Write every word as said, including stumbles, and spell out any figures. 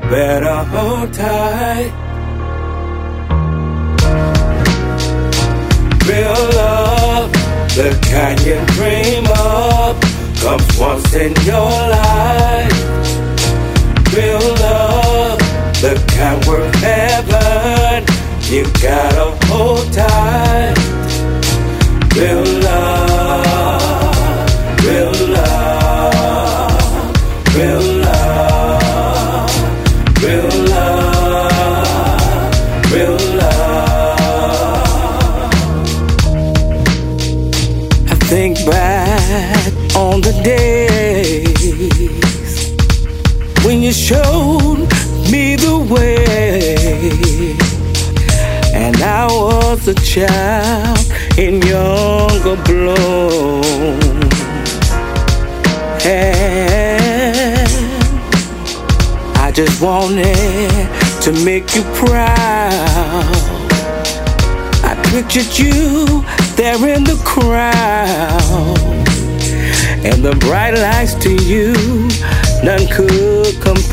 better hold tight. Real love, the kind you dream of, comes once in your life. Real love, the kind worth heaven, you gotta hold tight. Real love, real love, real love, real love, real love. I think back on the days when you showed me the way, and I was a child in younger bloom. And I just wanted to make you proud. I pictured you there in the crowd, and the bright lights to you, none could compare.